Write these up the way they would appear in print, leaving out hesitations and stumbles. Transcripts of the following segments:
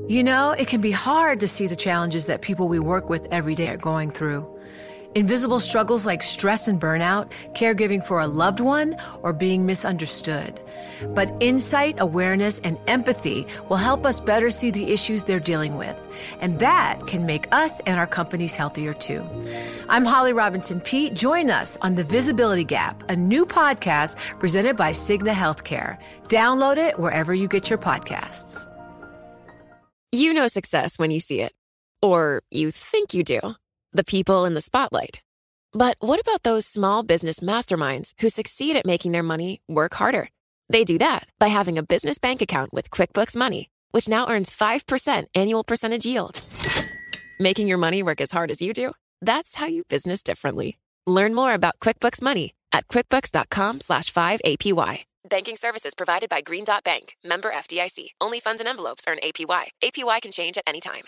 You know, it can be hard to see the challenges that people we work with every day are going through. Invisible struggles like stress and burnout, caregiving for a loved one, or being misunderstood. But insight, awareness, and empathy will help us better see the issues they're dealing with. And that can make us and our companies healthier too. I'm Holly Robinson Peete. Join us on The Visibility Gap, a new podcast presented by Cigna Healthcare. Download it wherever you get your podcasts. You know success when you see it. Or you think you do. The people in the spotlight. But what about those small business masterminds who succeed at making their money work harder? They do that by having a business bank account with QuickBooks Money, which now earns 5% annual percentage yield. Making your money work as hard as you do? That's how you business differently. Learn more about QuickBooks Money at quickbooks.com/5APY. Banking services provided by Green Dot Bank. Member FDIC. Only funds and envelopes earn APY. APY can change at any time.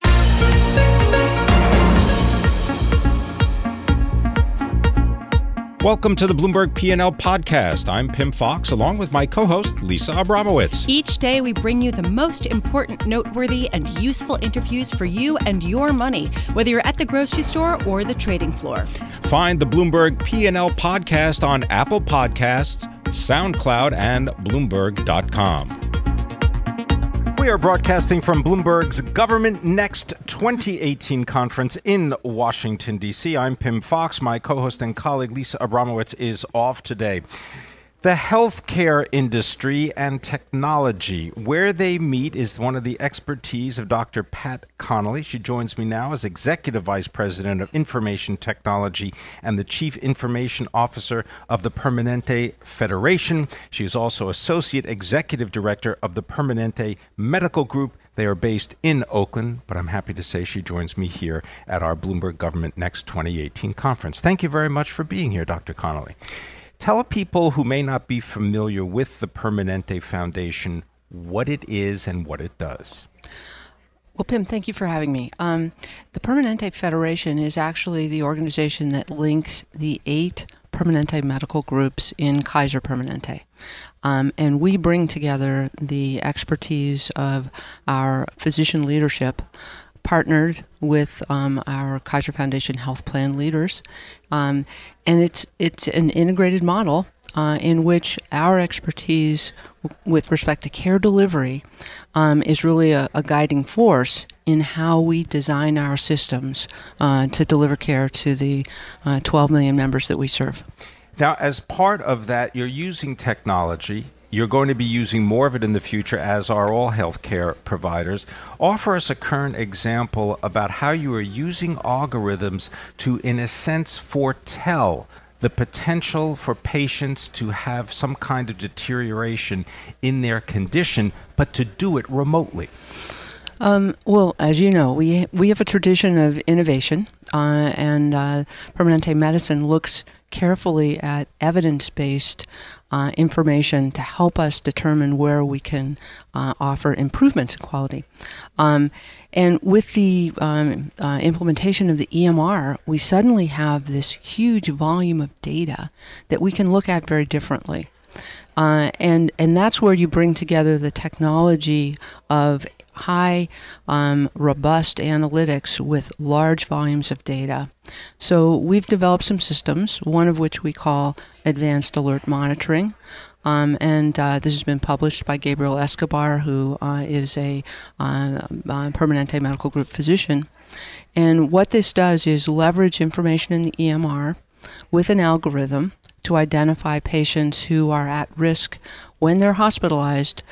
Welcome to the Bloomberg P&L podcast. I'm Pim Fox, along with my co-host, Lisa Abramowitz. Each day, we bring you the most important, noteworthy, and useful interviews for you and your money, whether you're at the grocery store or the trading floor. Find the Bloomberg P&L podcast on Apple Podcasts, SoundCloud, and Bloomberg.com. We are broadcasting from Bloomberg's Government Next 2018 conference in Washington, D.C. I'm Pim Fox. My co-host and colleague Lisa Abramowitz is off today. The healthcare industry and technology, where they meet is one of the expertise of Dr. Pat Connolly. She joins me now as Executive Vice President of Information Technology and the Chief Information Officer of the Permanente Federation. She is also Associate Executive Director of the Permanente Medical Group. They are based in Oakland, but I'm happy to say she joins me here at our Bloomberg Government Next 2018 conference. Thank you very much for being here, Dr. Connolly. Tell people who may not be familiar with the Permanente Foundation what it is and what it does. Well, Pim, thank you for having me. The Permanente Federation is actually the organization that links the 8 Permanente medical groups in Kaiser Permanente. And we bring together the expertise of our physician leadership, partnered with our Kaiser Foundation health plan leaders. And it's an integrated model in which our expertise with respect to care delivery is really a guiding force in how we design our systems to deliver care to the 12 million members that we serve. Now, as part of that, you're using technology. You're going to be using more of it in the future, as are all healthcare providers. Offer us a current example about how you are using algorithms to, in a sense, foretell the potential for patients to have some kind of deterioration in their condition, but to do it remotely. Well, as you know, we have a tradition of innovation, and Permanente Medicine looks carefully at evidence-based information to help us determine where we can offer improvements in quality. And with the implementation of the EMR, we suddenly have this huge volume of data that we can look at very differently. And that's where you bring together the technology of high, robust analytics with large volumes of data. So we've developed some systems, one of which we call Advanced Alert Monitoring. And this has been published by Gabriel Escobar, who is a Permanente Medical Group physician. And what this does is leverage information in the EMR with an algorithm to identify patients who are at risk when they're hospitalized,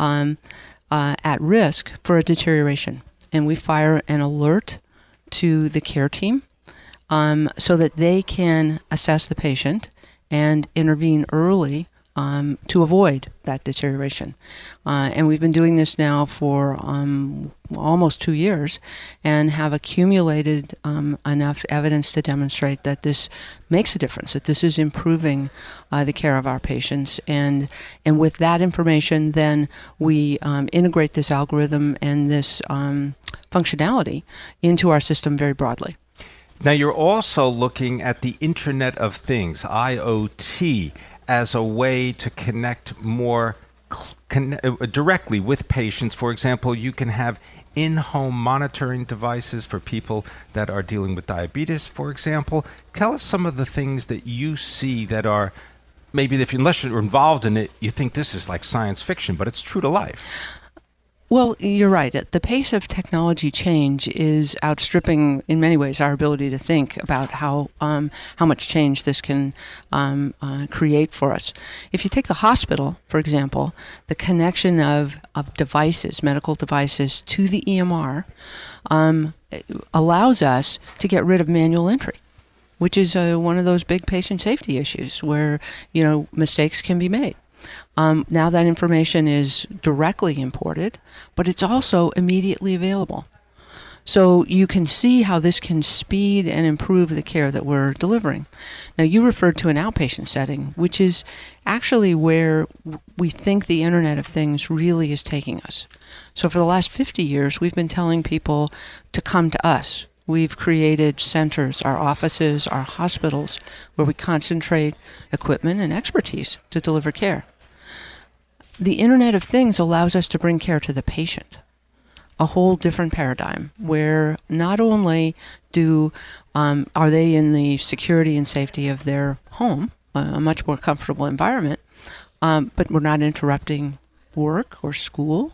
at risk for a deterioration. And we fire an alert to the care team so that they can assess the patient and intervene early to avoid that deterioration. And we've been doing this now for almost 2 years and have accumulated enough evidence to demonstrate that this makes a difference, that this is improving the care of our patients. And with that information, then we integrate this algorithm and this functionality into our system very broadly. Now, you're also looking at the Internet of Things, IoT, as a way to connect more directly with patients. For example, you can have in-home monitoring devices for people that are dealing with diabetes, for example. Tell us some of the things that you see that are maybe, unless you're involved in it, you think this is like science fiction, but it's true to life. Well, you're right. The pace of technology change is outstripping, in many ways, our ability to think about how much change this can create for us. If you take the hospital, for example, the connection of devices, medical devices, to the EMR allows us to get rid of manual entry, which is one of those big patient safety issues where, mistakes can be made. Now that information is directly imported, but it's also immediately available. So you can see how this can speed and improve the care that we're delivering. Now, you referred to an outpatient setting, which is actually where we think the Internet of Things really is taking us. So for the last 50 years, we've been telling people to come to us. We've created centers, our offices, our hospitals, where we concentrate equipment and expertise to deliver care. The Internet of Things allows us to bring care to the patient, a whole different paradigm where not only are they in the security and safety of their home, a much more comfortable environment, but we're not interrupting work or school.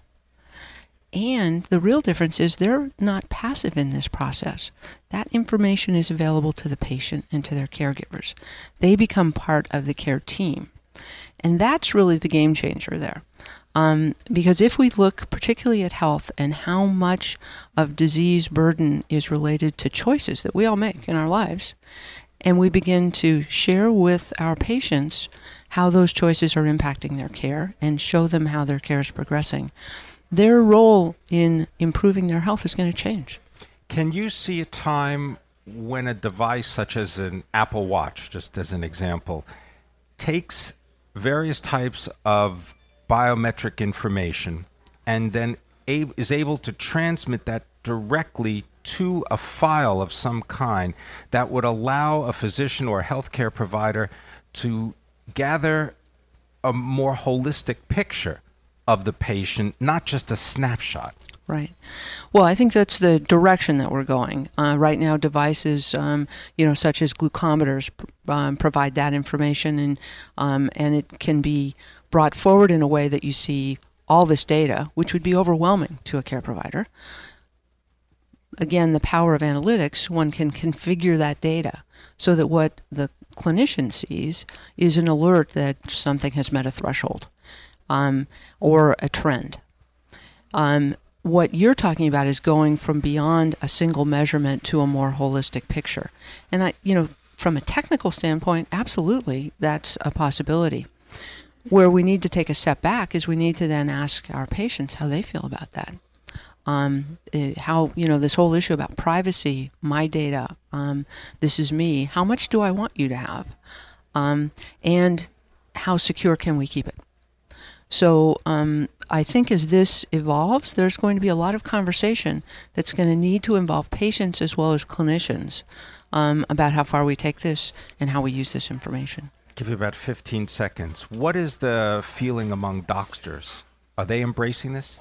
And the real difference is they're not passive in this process. That information is available to the patient and to their caregivers. They become part of the care team. And that's really the game changer there. Because if we look particularly at health and how much of disease burden is related to choices that we all make in our lives, and we begin to share with our patients how those choices are impacting their care and show them how their care is progressing, their role in improving their health is going to change. Can you see a time when a device such as an Apple Watch, just as an example, takes various types of biometric information and then is able to transmit that directly to a file of some kind that would allow a physician or a healthcare provider to gather a more holistic picture of the patient, not just a snapshot? Right. Well, I think that's the direction that we're going. Right now, devices, such as glucometers, provide that information, and it can be brought forward in a way that you see all this data, which would be overwhelming to a care provider. Again, the power of analytics, one can configure that data so that what the clinician sees is an alert that something has met a threshold or a trend. What you're talking about is going from beyond a single measurement to a more holistic picture. And from a technical standpoint, absolutely, that's a possibility. Where we need to take a step back is we need to then ask our patients how they feel about that. This whole issue about privacy, my data, this is me, how much do I want you to have? And how secure can we keep it? So I think as this evolves, there's going to be a lot of conversation that's going to need to involve patients as well as clinicians about how far we take this and how we use this information. Give you about 15 seconds. What is the feeling among doctors? Are they embracing this?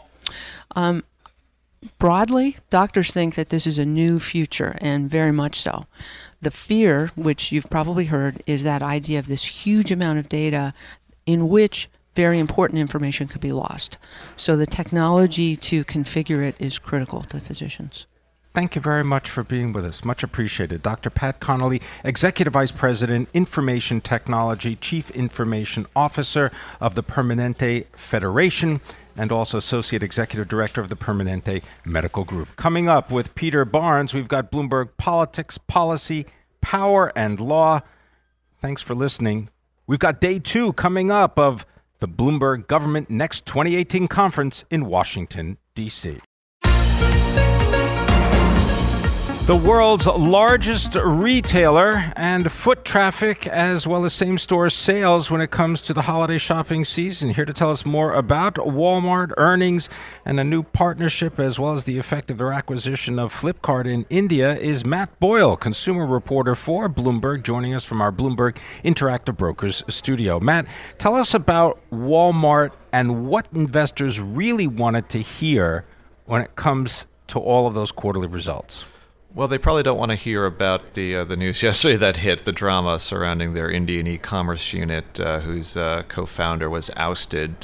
Broadly, doctors think that this is a new future, and very much so. The fear, which you've probably heard, is that idea of this huge amount of data in which very important information could be lost. So the technology to configure it is critical to physicians. Thank you very much for being with us. Much appreciated. Dr. Pat Connolly, Executive Vice President, Information Technology, Chief Information Officer of the Permanente Federation, and also Associate Executive Director of the Permanente Medical Group. Coming up with Peter Barnes, we've got Bloomberg Politics, Policy, Power, and Law. Thanks for listening. We've got day 2 coming up of the Bloomberg Government Next 2018 Conference in Washington, D.C. The The world's largest retailer, and foot traffic as well as same-store sales when it comes to the holiday shopping season. Here to tell us more about Walmart earnings and a new partnership as well as the effect of their acquisition of Flipkart in India is Matt Boyle, consumer reporter for Bloomberg, joining us from our Bloomberg Interactive Brokers studio. Matt, tell us about Walmart and what investors really wanted to hear when it comes to all of those quarterly results. Well, they probably don't want to hear about the news yesterday that hit, the drama surrounding their Indian e-commerce unit, whose co-founder was ousted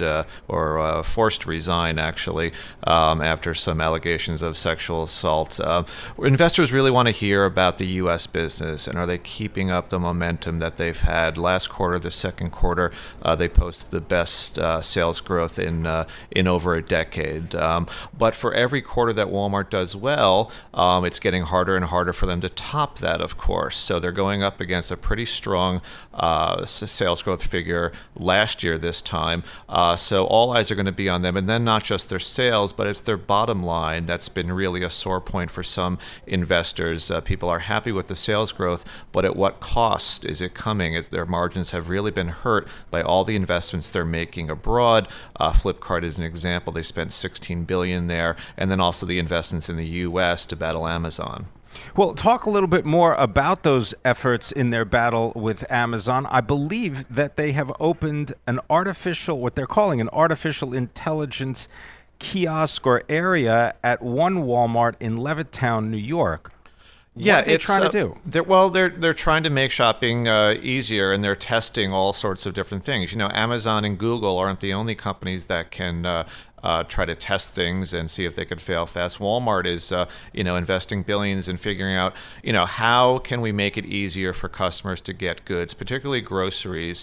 or forced to resign, actually, after some allegations of sexual assault. Investors really want to hear about the U.S. business, and are they keeping up the momentum that they've had? Last quarter, the second quarter, they posted the best sales growth in over a decade. But for every quarter that Walmart does well, it's getting harder and harder for them to top that, of course. So they're going up against a pretty strong sales growth figure last year this time. So all eyes are going to be on them. And then not just their sales, but it's their bottom line that's been really a sore point for some investors. People are happy with the sales growth, but at what cost is it coming? Their margins have really been hurt by all the investments they're making abroad. Flipkart is an example. They spent $16 billion there. And then also the investments in the U.S. to battle Amazon. Well, talk a little bit more about those efforts in their battle with Amazon. I believe that they have opened what they're calling an artificial intelligence kiosk or area at one Walmart in Levittown, New York. Yeah, what are they trying to do? They're trying to make shopping easier, and they're testing all sorts of different things. You know, Amazon and Google aren't the only companies that can try to test things and see if they could fail fast. Walmart is, investing billions in figuring out, how can we make it easier for customers to get goods, particularly groceries,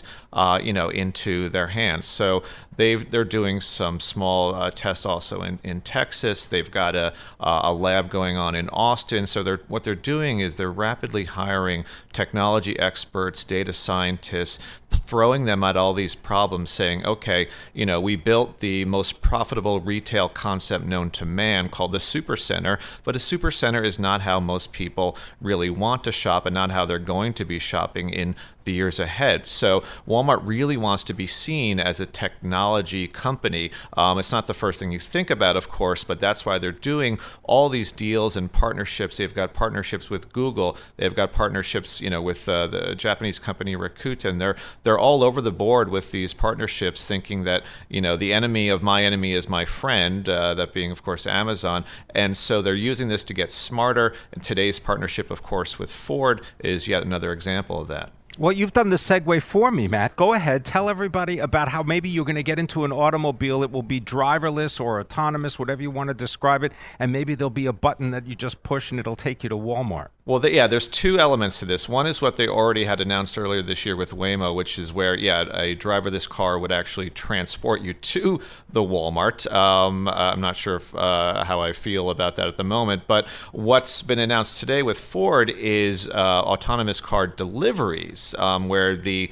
into their hands. So they're doing some small tests also in Texas. They've got a lab going on in Austin. So what they're doing is they're rapidly hiring technology experts, data scientists, throwing them at all these problems, saying, okay, we built the most profitable retail concept known to man called the supercenter, but a supercenter is not how most people really want to shop and not how they're going to be shopping in the years ahead. So Walmart really wants to be seen as a technology company. It's not the first thing you think about, of course, but that's why they're doing all these deals and partnerships. They've got partnerships with Google. They've got partnerships, with the Japanese company Rakuten. They're all over the board with these partnerships, thinking that, the enemy of my enemy is my friend, that being, of course, Amazon. And so they're using this to get smarter. And today's partnership, of course, with Ford is yet another example of that. Well, you've done the segue for me, Matt. Go ahead. Tell everybody about how maybe you're going to get into an automobile. It will be driverless or autonomous, whatever you want to describe it. And maybe there'll be a button that you just push and it'll take you to Walmart. Well, there's two elements to this. One is what they already had announced earlier this year with Waymo, which is where, a driverless car would actually transport you to the Walmart. I'm not sure how I feel about that at the moment. But what's been announced today with Ford is autonomous car deliveries, where the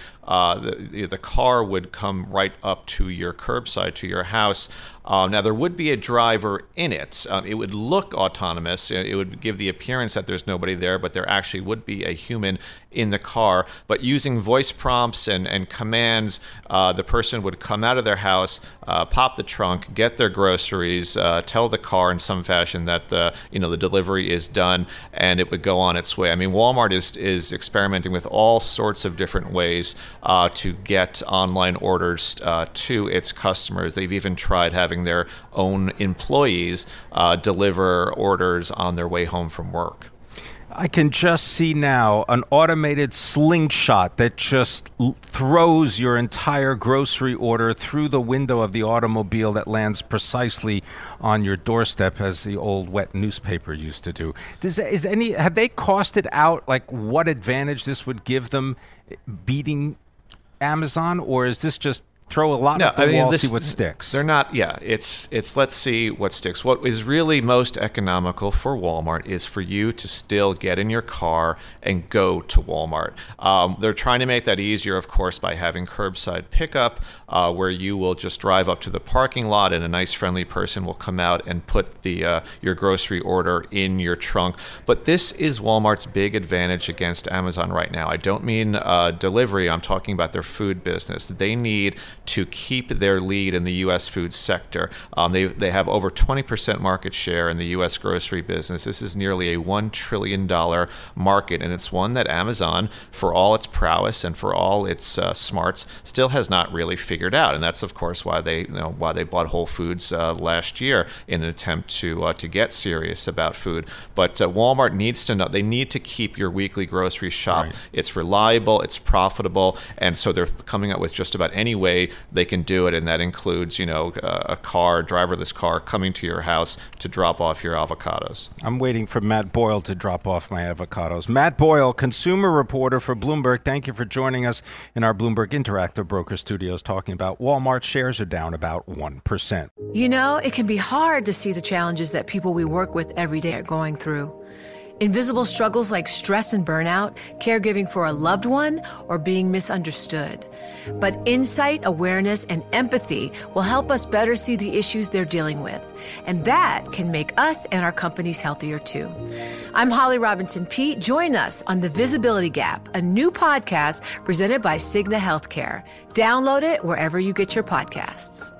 car would come right up to your curbside, to your house. Now, there would be a driver in it. It would look autonomous. It would give the appearance that there's nobody there, but there actually would be a human in the car. But using voice prompts and commands, the person would come out of their house, pop the trunk, get their groceries, tell the car in some fashion that the delivery is done, and it would go on its way. I mean, Walmart is experimenting with all sorts of different ways to get online orders to its customers. They've even tried having their own employees deliver orders on their way home from work. I can just see now an automated slingshot that just throws your entire grocery order through the window of the automobile that lands precisely on your doorstep, as the old wet newspaper used to do. Have they costed out like what advantage this would give them beating Amazon, or is this just throw a lot at the wall, see what sticks. They're not, it's let's see what sticks. What is really most economical for Walmart is for you to still get in your car and go to Walmart. They're trying to make that easier, of course, by having curbside pickup, where you will just drive up to the parking lot and a nice friendly person will come out and put your grocery order in your trunk. But this is Walmart's big advantage against Amazon right now. I don't mean delivery, I'm talking about their food business. They need to keep their lead in the U.S. food sector. They have over 20% market share in the U.S. grocery business. This is nearly a $1 trillion market, and it's one that Amazon, for all its prowess and for all its smarts, still has not really figured out. And that's, of course, why they bought Whole Foods last year in an attempt to get serious about food. But Walmart needs to know, they need to keep your weekly grocery shop. Right. It's reliable, it's profitable, and so they're coming up with just about any way they can do it, and that includes, a driverless car coming to your house to drop off your avocados. I'm waiting for Matt Boyle to drop off my avocados. Matt Boyle, consumer reporter for Bloomberg. Thank you for joining us in our Bloomberg Interactive Broker Studios, talking about Walmart shares are down about 1%. It can be hard to see the challenges that people we work with every day are going through. Invisible struggles like stress and burnout, caregiving for a loved one, or being misunderstood. But insight, awareness, and empathy will help us better see the issues they're dealing with. And that can make us and our companies healthier too. I'm Holly Robinson Peete. Join us on The Visibility Gap, a new podcast presented by Cigna Healthcare. Download it wherever you get your podcasts.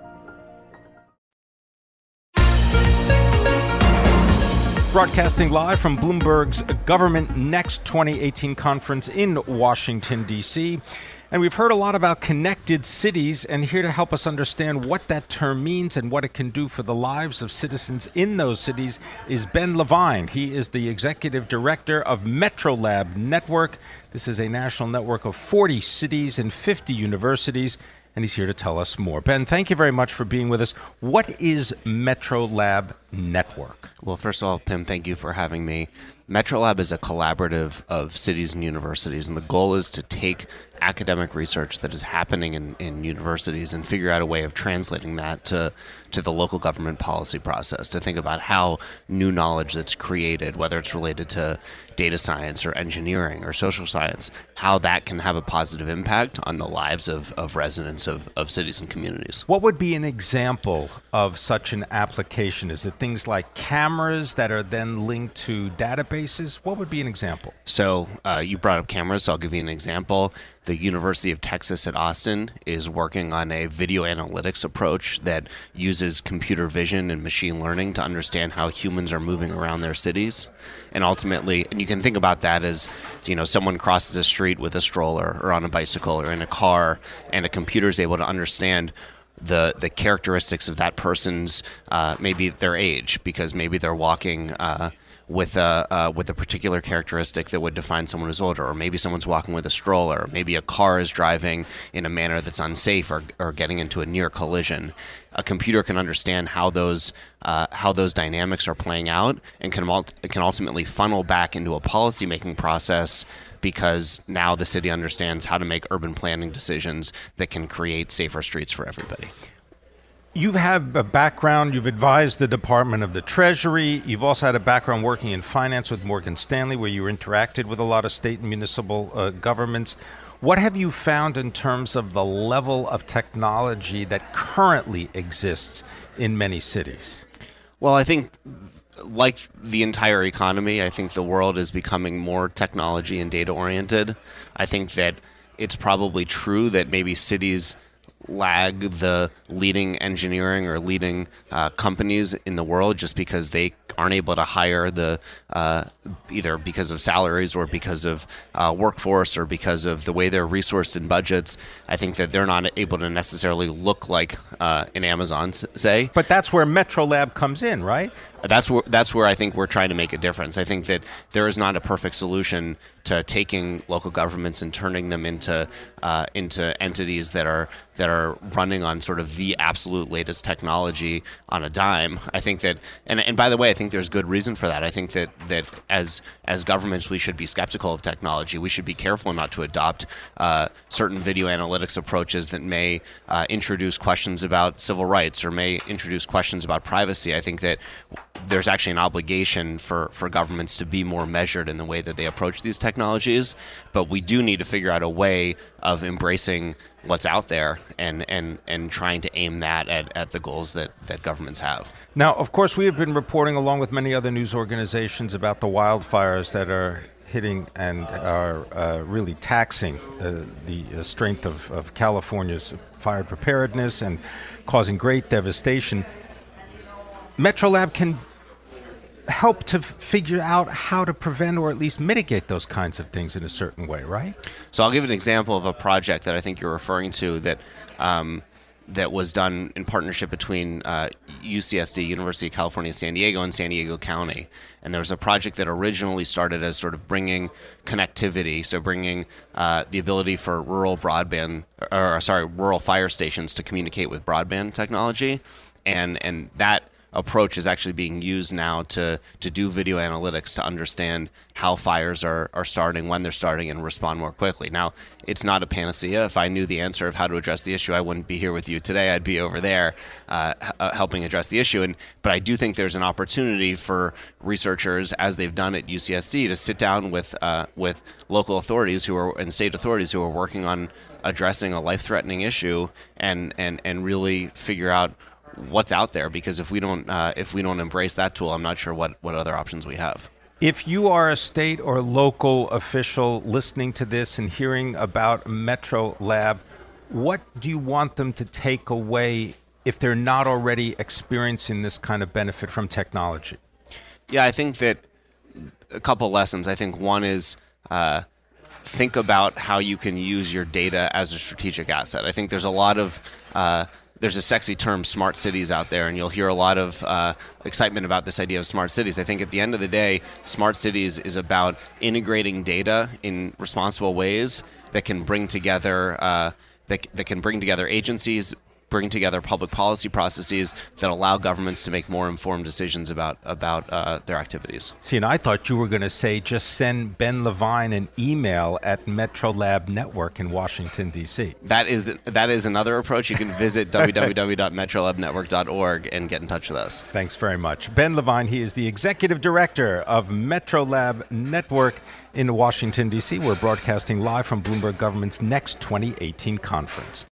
Broadcasting live from Bloomberg's Government Next 2018 conference in Washington, D.C. And we've heard a lot about connected cities, and here to help us understand what that term means and what it can do for the lives of citizens in those cities is Ben Levine. He is the executive director of MetroLab Network. This is a national network of 40 cities and 50 universities, and he's here to tell us more. Ben, thank you very much for being with us. What is MetroLab Network? Well, first of all, Pim, thank you for having me. MetroLab is a collaborative of cities and universities, and the goal is to take academic research that is happening in universities and figure out a way of translating that to the local government policy process, to think about how new knowledge that's created, whether it's related to data science or engineering or social science, how that can have a positive impact on the lives of residents of cities and communities. What would be an example of such an application? Is it things like cameras that are then linked to databases? What would be an example? So you brought up cameras, so I'll give you an example. The University of Texas at Austin is working on a video analytics approach that uses computer vision and machine learning to understand how humans are moving around their cities. And ultimately, and you can think about that as, someone crosses a street with a stroller or on a bicycle or in a car, and a computer is able to understand the characteristics of that person's, maybe their age, because maybe they're walking with a particular characteristic that would define someone who's older, or maybe someone's walking with a stroller, or maybe a car is driving in a manner that's unsafe or getting into a near collision. A computer can understand how those dynamics are playing out, and can ultimately funnel back into a policy-making process, because now the city understands how to make urban planning decisions that can create safer streets for everybody. You have a background, you've advised the Department of the Treasury, you've also had a background working in finance with Morgan Stanley, where you interacted with a lot of state and municipal governments. What have you found in terms of the level of technology that currently exists in many cities? Well, I think, like the entire economy, I think the world is becoming more technology and data oriented. I think that it's probably true that maybe cities lag the leading engineering or leading companies in the world just because they aren't able to hire the either because of salaries or because of workforce or because of the way they're resourced in budgets. I think that they're not able to necessarily look like an Amazon, say. But that's where MetroLab comes in, right? that's where I think we're trying to make a difference. I think that there is not a perfect solution to taking local governments and turning them into entities that are running on sort of the absolute latest technology on a dime. I think that, and by the way, I think there's good reason for that. I think that as governments, we should be skeptical of technology. We should be careful not to adopt certain video analytics approaches that may introduce questions about civil rights or may introduce questions about privacy. I think that there's actually an obligation for governments to be more measured in the way that they approach these technologies, but we do need to figure out a way of embracing what's out there and trying to aim that at the goals that governments have. Now, of course, we have been reporting, along with many other news organizations, about the wildfires that are hitting and are really taxing the strength of California's fire preparedness and causing great devastation. MetroLab can help to figure out how to prevent or at least mitigate those kinds of things in a certain way, right? So I'll give an example of a project that I think you're referring to that was done in partnership between UCSD, University of California, San Diego, and San Diego County. And there was a project that originally started as sort of bringing connectivity, so bringing the ability for rural fire stations to communicate with broadband technology, and that approach is actually being used now to do video analytics to understand how fires are starting, when they're starting, and respond more quickly. Now, it's not a panacea. If I knew the answer of how to address the issue, I wouldn't be here with you today. I'd be over there helping address the issue. But I do think there's an opportunity for researchers, as they've done at UCSD, to sit down with local authorities and state authorities who are working on addressing a life-threatening issue and really figure out what's out there, because if we don't embrace that tool, I'm not sure what other options we have. If you are a state or local official listening to this and hearing about MetroLab, what do you want them to take away if they're not already experiencing this kind of benefit from technology? Yeah, I think that a couple lessons. I think one is think about how you can use your data as a strategic asset. I think there's a lot of there's a sexy term, smart cities, out there, and you'll hear a lot of excitement about this idea of smart cities. I think at the end of the day, smart cities is about integrating data in responsible ways that can bring together that can bring together agencies, bring together public policy processes that allow governments to make more informed decisions about their activities. See, and I thought you were going to say just send Ben Levine an email at MetroLab Network in Washington, D.C. That is another approach. You can visit www.metrolabnetwork.org and get in touch with us. Thanks very much. Ben Levine, he is the executive director of MetroLab Network in Washington, D.C. We're broadcasting live from Bloomberg Government's next 2018 conference.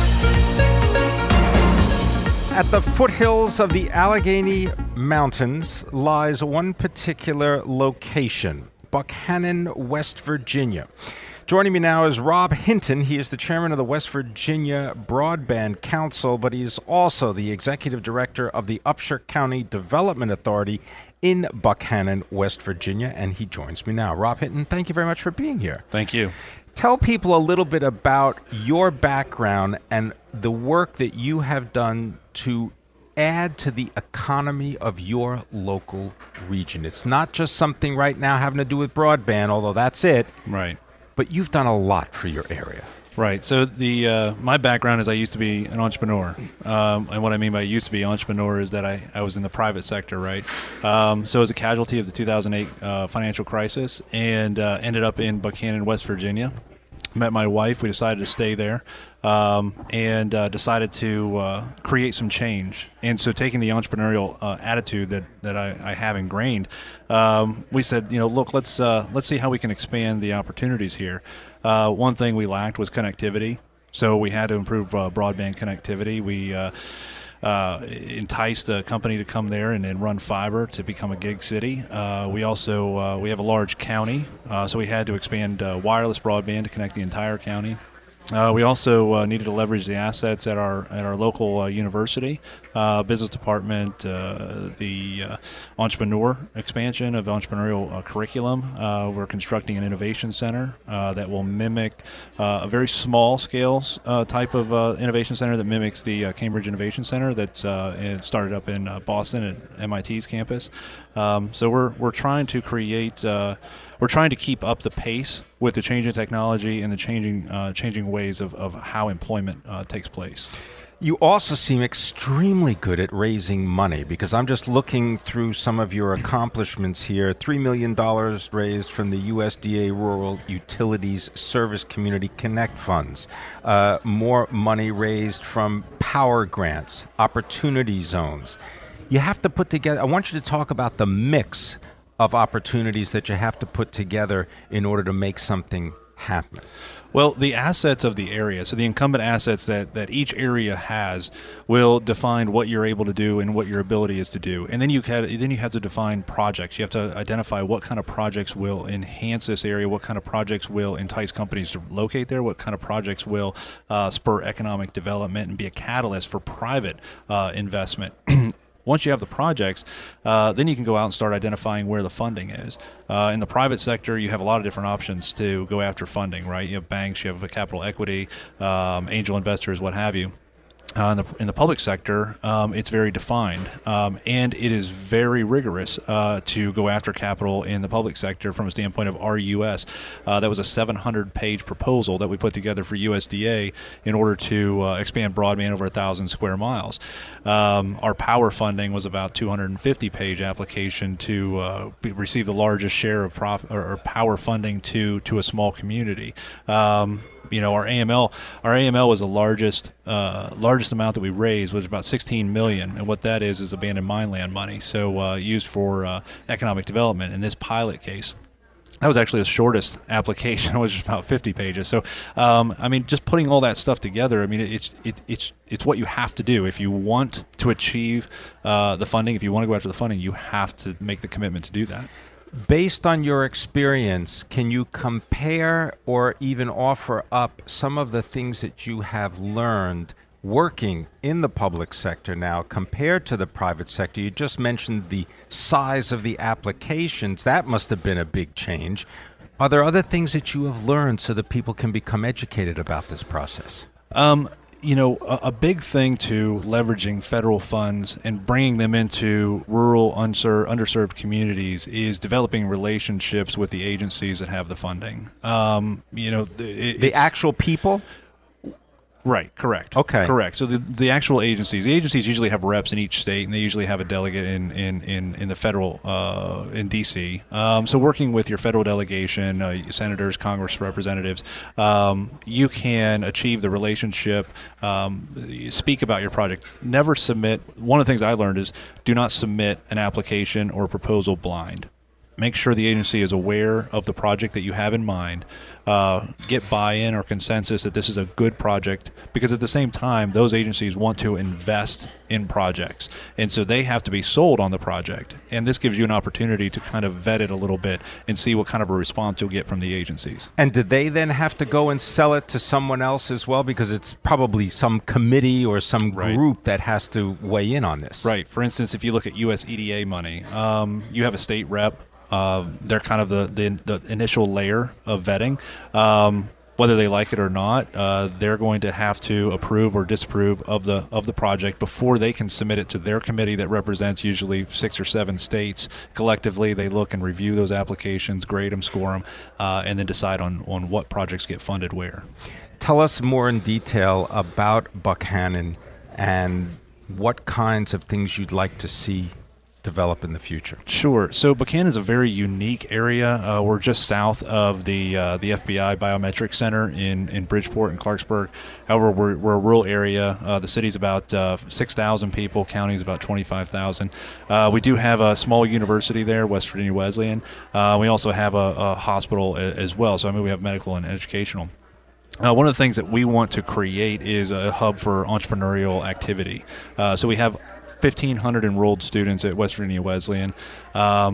At the foothills of the Allegheny Mountains lies one particular location, Buckhannon, West Virginia. Joining me now is Rob Hinton. He is the chairman of the West Virginia Broadband Council, but he is also the executive director of the Upshur County Development Authority in Buckhannon, West Virginia, and he joins me now. Rob Hinton, thank you very much for being here. Thank you. Tell people a little bit about your background and the work that you have done to add to the economy of your local region. It's not just something right now having to do with broadband, although that's it. Right. But you've done a lot for your area. Right. So my background is I used to be an entrepreneur. And what I mean by used to be an entrepreneur is that I was in the private sector, right? So as a casualty of the 2008 financial crisis and ended up in Buckhannon, West Virginia. Met my wife. We decided to stay there and decided to create some change. And so taking the entrepreneurial attitude that I have ingrained, we said, look, let's see how we can expand the opportunities here. One thing we lacked was connectivity. So we had to improve broadband connectivity. We enticed a company to come there and run fiber to become a gig city. We also we have a large county, so we had to expand wireless broadband to connect the entire county. We also needed to leverage the assets at our local university business department, the entrepreneur expansion of entrepreneurial curriculum. We're constructing an innovation center that will mimic a very small scale type of innovation center that mimics the Cambridge Innovation Center that it started up in Boston at MIT's campus. So we're trying to create, we're trying to keep up the pace with the changing technology and the changing ways of how employment takes place. You also seem extremely good at raising money, because I'm just looking through some of your accomplishments here. $3 million raised from the USDA Rural Utilities Service Community Connect funds. More money raised from power grants, opportunity zones. You have to put together, I want you to talk about the mix of opportunities that you have to put together in order to make something happen. Well, the assets of the area, so the incumbent assets that each area has, will define what you're able to do and what your ability is to do. And then you have to define projects. You have to identify what kind of projects will enhance this area, what kind of projects will entice companies to locate there, what kind of projects will spur economic development and be a catalyst for private investment. Once you have the projects, then you can go out and start identifying where the funding is. In the private sector, you have a lot of different options to go after funding, right? You have banks, you have a capital equity, angel investors, what have you. In the public sector, it's very defined, and it is very rigorous to go after capital in the public sector from a standpoint of RUS. That was a 700-page proposal that we put together for USDA in order to expand broadband over 1,000 square miles. Our power funding was about 250-page application to receive the largest share of power funding to a small community. Our AML was the largest amount that we raised, was about $16 million, and what that is abandoned mine land money, so used for economic development. In this pilot case, that was actually the shortest application, which is about 50 pages. So, just putting all that stuff together, it's what you have to do if you want to achieve the funding. If you want to go after the funding, you have to make the commitment to do that. Based on your experience, can you compare or even offer up some of the things that you have learned working in the public sector now compared to the private sector? You just mentioned the size of the applications. That must have been a big change. Are there other things that you have learned so that people can become educated about this process? A big thing to leveraging federal funds and bringing them into rural, underserved communities is developing relationships with the agencies that have the funding. The actual people? Right, correct. Okay. Correct. So the actual agencies usually have reps in each state, and they usually have a delegate in the federal, in D.C. So working with your federal delegation, senators, Congress representatives, you can achieve the relationship, speak about your project. Never submit. One of the things I learned is do not submit an application or a proposal blind. Make sure the agency is aware of the project that you have in mind. Get buy-in or consensus that this is a good project, because at the same time, those agencies want to invest in projects. And so they have to be sold on the project. And this gives you an opportunity to kind of vet it a little bit and see what kind of a response you'll get from the agencies. And do they then have to go and sell it to someone else as well? Because it's probably some committee or some group that has to weigh in on this. Right. For instance, if you look at US EDA money, you have a state rep. They're kind of the initial layer of vetting. Whether they like it or not, they're going to have to approve or disapprove of the project before they can submit it to their committee that represents usually 6 or 7 states. Collectively, they look and review those applications, grade them, score them, and then decide on what projects get funded where. Tell us more in detail about Buckhannon and what kinds of things you'd like to see develop in the future. Sure. So Buckhannon is a very unique area. We're just south of the FBI Biometric Center in Bridgeport and Clarksburg. However, we're a rural area. The city's about 6,000 people. County's about 25,000. We do have a small university there, West Virginia Wesleyan. We also have a hospital as well. So we have medical and educational. One of the things that we want to create is a hub for entrepreneurial activity. So we have 1,500 enrolled students at West Virginia Wesleyan.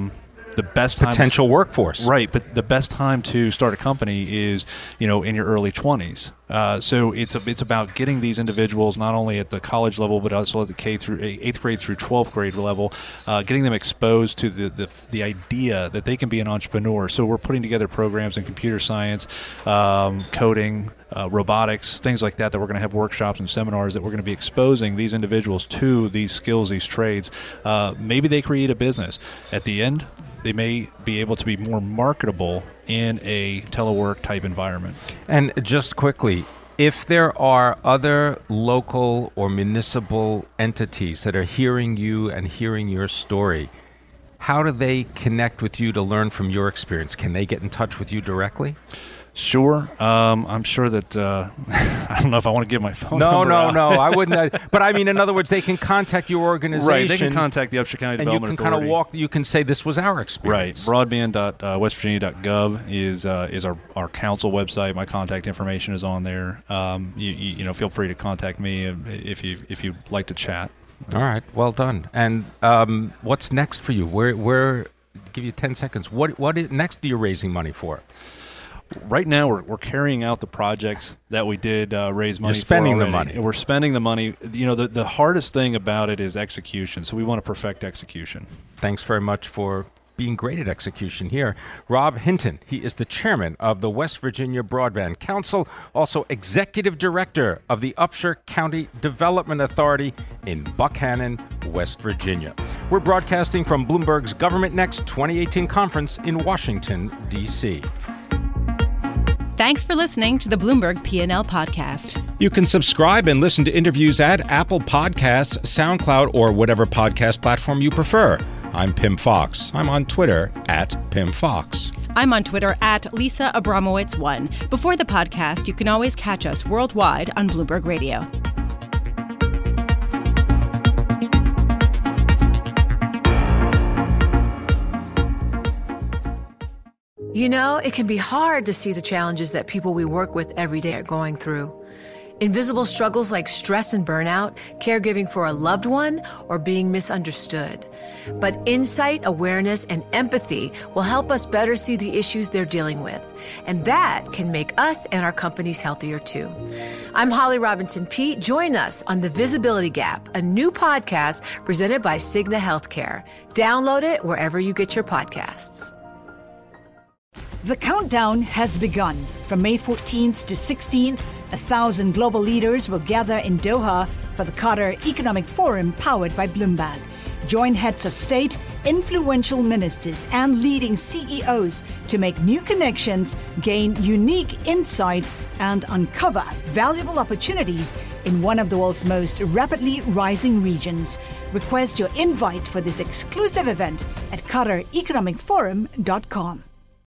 the best time potential workforce. Right, but the best time to start a company is, in your early 20s. So it's about getting these individuals not only at the college level, but also at the eighth grade through 12th grade level, getting them exposed to the idea that they can be an entrepreneur. So we're putting together programs in computer science, coding, robotics, things like that we're going to have workshops and seminars that we're going to be exposing these individuals to these skills, these trades. Maybe they create a business. At the end, they may be able to be more marketable in a telework type environment. And just quickly, if there are other local or municipal entities that are hearing you and hearing your story, how do they connect with you to learn from your experience? Can they get in touch with you directly? Sure. I'm sure that I don't know if I want to give my phone number out. No. I wouldn't. But I mean, in other words, they can contact your organization. Right. They can contact the Upshur County Development Authority. And you can you can say this was our experience. Right. Broadband.westvirginia.gov is our council website. My contact information is on there. You feel free to contact me if you'd like to chat. All right. Well done. And what's next for you? Where give you 10 seconds. What next are you raising money for? Right now, we're carrying out the projects that we did raise money for. You're spending the money. We're spending the money. The hardest thing about it is execution. So we want to perfect execution. Thanks very much for being great at execution here. Rob Hinton, he is the chairman of the West Virginia Broadband Council, also executive director of the Upshur County Development Authority in Buckhannon, West Virginia. We're broadcasting from Bloomberg's Government Next 2018 conference in Washington, D.C. Thanks for listening to the Bloomberg P&L podcast. You can subscribe and listen to interviews at Apple Podcasts, SoundCloud, or whatever podcast platform you prefer. I'm Pim Fox. I'm on Twitter @PimFox. I'm on Twitter @Lisa Abramowitz1. Before the podcast, you can always catch us worldwide on Bloomberg Radio. It can be hard to see the challenges that people we work with every day are going through. Invisible struggles like stress and burnout, caregiving for a loved one, or being misunderstood. But insight, awareness, and empathy will help us better see the issues they're dealing with. And that can make us and our companies healthier too. I'm Holly Robinson Peete. Join us on The Visibility Gap, a new podcast presented by Cigna Healthcare. Download it wherever you get your podcasts. The countdown has begun. From May 14th to 16th, 1,000 global leaders will gather in Doha for the Qatar Economic Forum powered by Bloomberg. Join heads of state, influential ministers, and leading CEOs to make new connections, gain unique insights, and uncover valuable opportunities in one of the world's most rapidly rising regions. Request your invite for this exclusive event at QatarEconomicForum.com.